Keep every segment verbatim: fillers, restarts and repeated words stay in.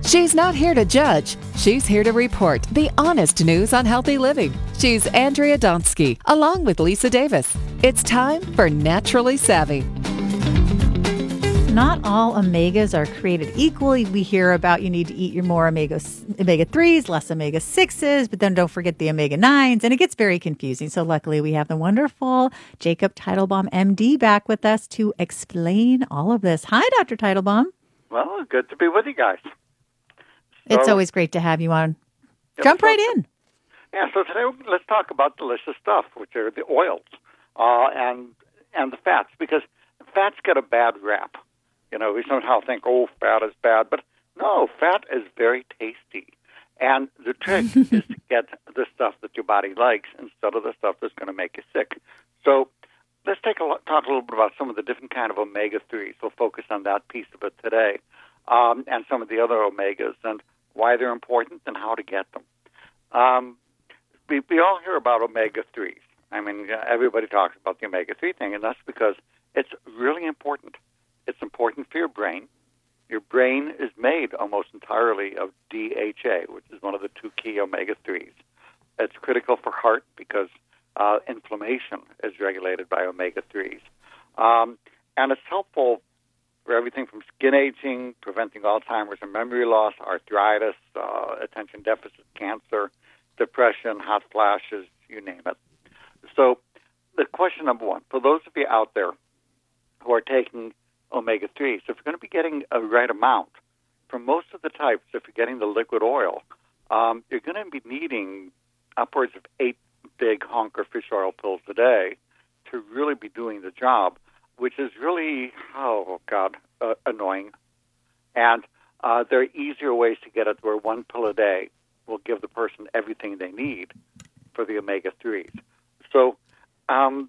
She's not here to judge. She's here to report the honest news on healthy living. She's Andrea Donsky, along with Lisa Davis. It's time for Naturally Savvy. Not all omegas are created equally. We hear about you need to eat your more omega omega threes, less omega sixes, but then don't forget the omega nines, and it gets very confusing. So luckily we have the wonderful Jacob Teitelbaum, M D, back with us to explain all of this. Hi, Doctor Teitelbaum. Well, good to be with you guys. It's So, always great to have you on. yeah, Jump let's right talk- in. Yeah, so today let's talk about delicious stuff, which are the oils uh, and and the fats, because fats get a bad rap. You know, we somehow think, oh, fat is bad, but no, fat is very tasty. And the trick is to get the stuff that your body likes instead of the stuff that's going to make you sick. So let's take a lo- talk a little bit about some of the different kind of omega threes. We'll focus on that piece of it today, um, and some of the other omegas and why they're important and how to get them. Um, we, we all hear about omega threes. I mean, everybody talks about the omega three thing, and that's because it's really important. It's important for your brain. Your brain is made almost entirely of D H A, which is one of the two key omega threes. It's critical for heart because uh, inflammation is regulated by omega threes. Um, and it's helpful for everything from skin aging, preventing Alzheimer's and memory loss, arthritis, uh, attention deficit, cancer, depression, hot flashes, you name it. So the question number one, for those of you out there who are taking omega threes, if you're going to be getting a right amount, for most of the types, if you're getting the liquid oil, um, you're going to be needing upwards of eight big honker fish oil pills a day to really be doing the job, which is really, oh, God, uh, annoying. And uh, there are easier ways to get it where one pill a day will give the person everything they need for the omega threes. So um,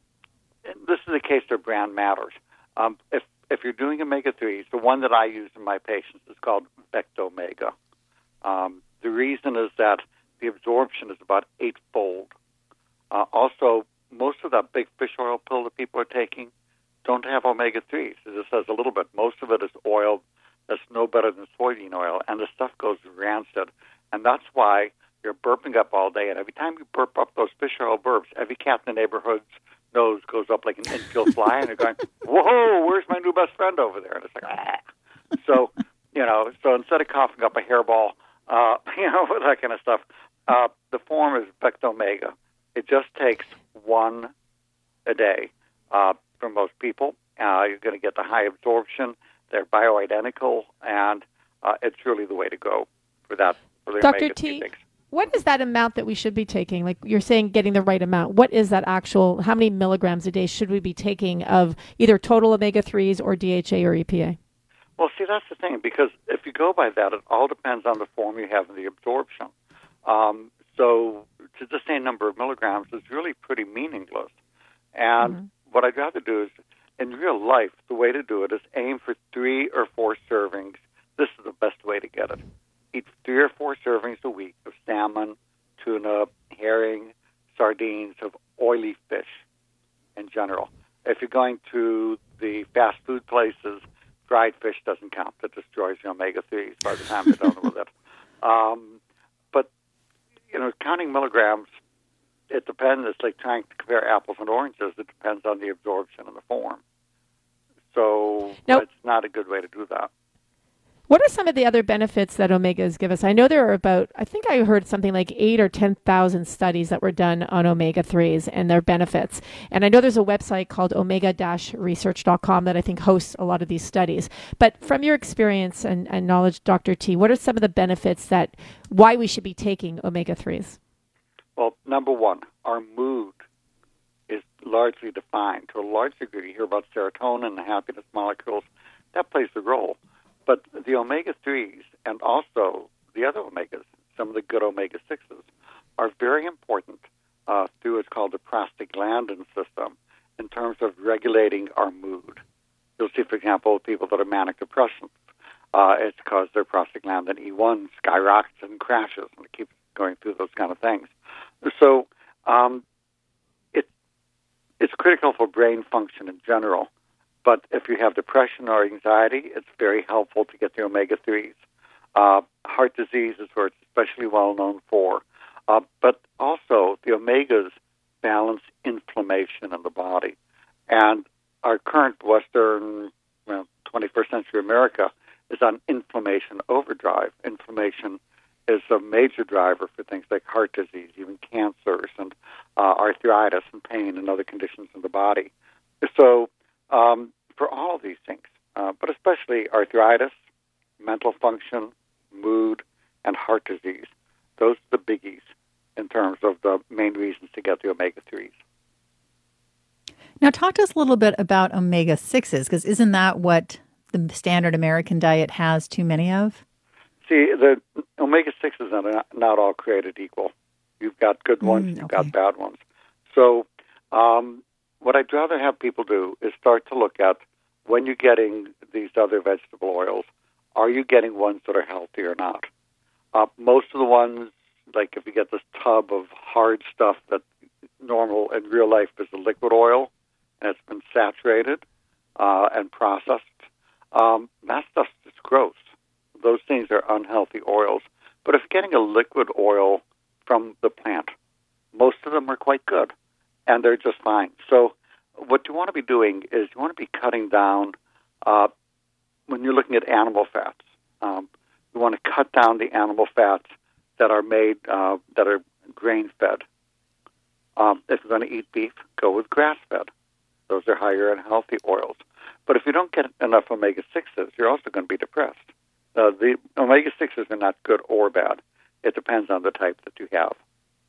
this is a case where brand matters. Um, if if you're doing omega threes, the one that I use in my patients is called Vectomega. Um, the reason is that the absorption is about eightfold. Uh, also, most of that big fish oil pill that people are taking don't have omega threes. It just says a little bit. Most of it is oil that's no better than soybean oil, and the stuff goes rancid. And that's why you're burping up all day, and every time you burp up those fish oil burps, every cat in the neighborhood's nose goes up like an infield fly, and you're going, whoa, where's my new best friend over there? And it's like, ah. So, you know, so instead of coughing up a hairball, uh, you know, that kind of stuff, uh, the form is Vectomega. It just takes one a day uh, for most people. Uh, you're going to get the high absorption. They're bioidentical, and uh, it's really the way to go for that. For the Doctor omega T, things. what is that amount that we should be taking? Like you're saying, getting the right amount. What is that actual, how many milligrams a day should we be taking of either total omega threes or D H A or E P A? Well, see, that's the thing, because if you go by that, it all depends on the form you have in the absorption. Um, so to just say a number of milligrams is really pretty meaningless. And mm-hmm. what I'd rather do is, in real life, the way to do it is aim for three or four servings. This is the best way to get it. Eat three or four servings a week of salmon, tuna, herring, sardines, of oily fish in general. If you're going to the fast food places, fried fish doesn't count. That destroys your omega threes by the time you're done with it. Um, but, you know, counting milligrams, it depends. It's like trying to compare apples and oranges. It depends on the absorption and the form. So now, it's not a good way to do that. What are some of the other benefits that omegas give us? I know there are about, I think I heard something like eight or ten thousand studies that were done on omega threes and their benefits. And I know there's a website called omega dash research dot com that I think hosts a lot of these studies. But from your experience and, and knowledge, Doctor T, what are some of the benefits that, why we should be taking omega threes? Well, number one, our mood is largely defined. To a large degree, you hear about serotonin and the happiness molecules. That plays a role. But the omega threes and also the other omegas, some of the good omega sixes, are very important uh, through what's called the prostaglandin system in terms of regulating our mood. You'll see, for example, people that are manic depressive, uh, it's because their prostaglandin E one skyrockets and crashes, and it keeps going through those kind of things. So um, it, it's critical for brain function in general. But if you have depression or anxiety, it's very helpful to get the omega threes. Uh, heart disease is where it's especially well known for. Uh, but also, the omegas balance inflammation in the body. And our current Western, well, twenty-first century America is on inflammation overdrive. Inflammation is a major driver for things like heart disease, even cancers, and uh, arthritis and pain and other conditions in the body. So um, for all of these things, uh, but especially arthritis, mental function, mood, and heart disease, those are the biggies in terms of the main reasons to get the omega threes. Now, talk to us a little bit about omega sixes, because isn't that what the standard American diet has too many of? See, the omega sixes are not, not all created equal. You've got good ones, Mm, you've okay. got bad ones. So um, what I'd rather have people do is start to look at, when you're getting these other vegetable oils, are you getting ones that are healthy or not? Uh, most of the ones, like if you get this tub of hard stuff that normal in real life is a liquid oil, and it's been saturated uh, and processed, um, that stuff's just gross. Those things are unhealthy oils. But if you're getting a liquid oil from the plant, most of them are quite good, and they're just fine. So what you want to be doing is you want to be cutting down, uh, when you're looking at animal fats, um, you want to cut down the animal fats that are made, uh, that are grain-fed. Um, if you're going to eat beef, go with grass-fed. Those are higher in healthy oils. But if you don't get enough omega sixes, you're also going to be depressed. Uh, the omega sixes are not good or bad. It depends on the type that you have.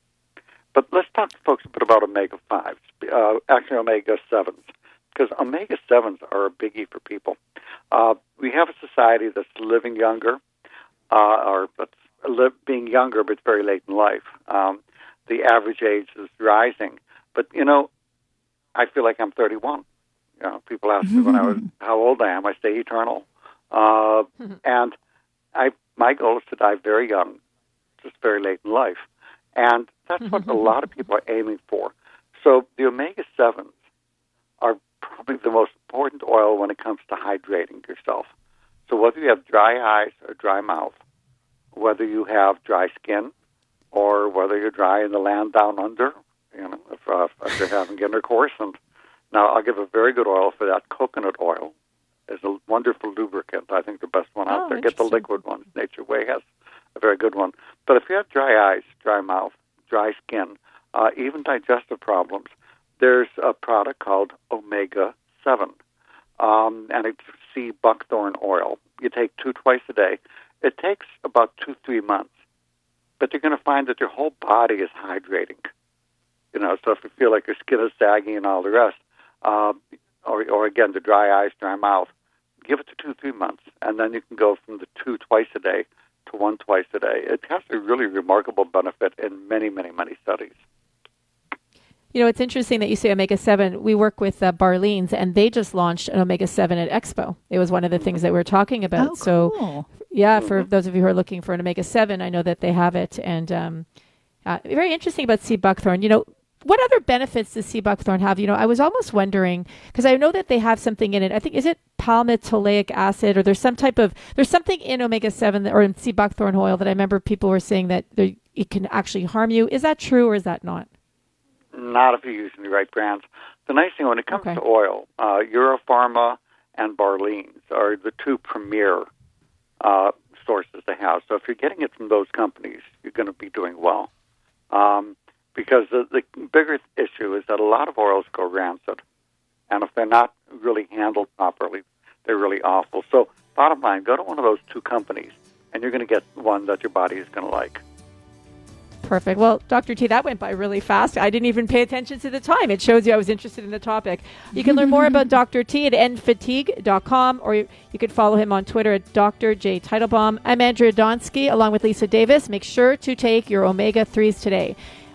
But let's talk to folks a bit about omega fives, uh, actually omega sevens, because omega sevens are a biggie for people. Uh, we have a society that's living younger, uh, or that's live, being younger, but very late in life. Um, the average age is rising. But, you know, I feel like I'm thirty-one. You know, people ask me when I was how old I am. I say eternal. Uh, and I, my goal is to die very young, just very late in life. And that's what a lot of people are aiming for. So the omega sevens are probably the most important oil when it comes to hydrating yourself. So whether you have dry eyes or dry mouth, whether you have dry skin, or whether you're dry in the land down under, you know, if, uh, if you're having intercourse. And now I'll give a very good oil for that. Coconut oil is a wonderful lubricant. I think the best one out Oh, there. Get the interesting. liquid one. Nature Way has a very good one. But if you have dry eyes, dry mouth, dry skin, uh, even digestive problems, there's a product called omega seven, um, and it's sea buckthorn oil. You take two twice a day. It takes about two, three months, but you're going to find that your whole body is hydrating. You know, so if you feel like your skin is saggy and all the rest, uh, or, or again, the dry eyes, dry mouth, give it to two, three months, and then you can go from the two twice a day to one twice a day. It has a really remarkable benefit in many, many, many studies. You know, it's interesting that you say omega seven. We work with uh, Barleans, and they just launched an omega seven at Expo. It was one of the things that we were talking about. Oh, so, cool. yeah, for those of you who are looking for an omega seven, I know that they have it. And um, uh, very interesting about sea buckthorn. You know, what other benefits does sea buckthorn have? You know, I was almost wondering, because I know that they have something in it. I think, is it palmitoleic acid, or there's some type of, there's something in omega seven that, or in sea buckthorn oil that I remember people were saying that there, it can actually harm you. Is that true or is that not? Not if you're using the right brands. The nice thing when it comes Okay. to oil, uh, Europharma and Barleans are the two premier uh, sources they have. So if you're getting it from those companies, you're going to be doing well. Um, because the, the bigger issue is that a lot of oils go rancid. And if they're not really handled properly, they're really awful. So bottom line, go to one of those two companies, and you're going to get one that your body is going to like. Perfect. Well, Doctor T, that went by really fast. I didn't even pay attention to the time. It shows you I was interested in the topic. You can learn more about Doctor T at end fatigue dot com, or you, you could follow him on Twitter at Doctor J Teitelbaum. I'm Andrea Donsky, along with Lisa Davis. Make sure to take your omega threes today.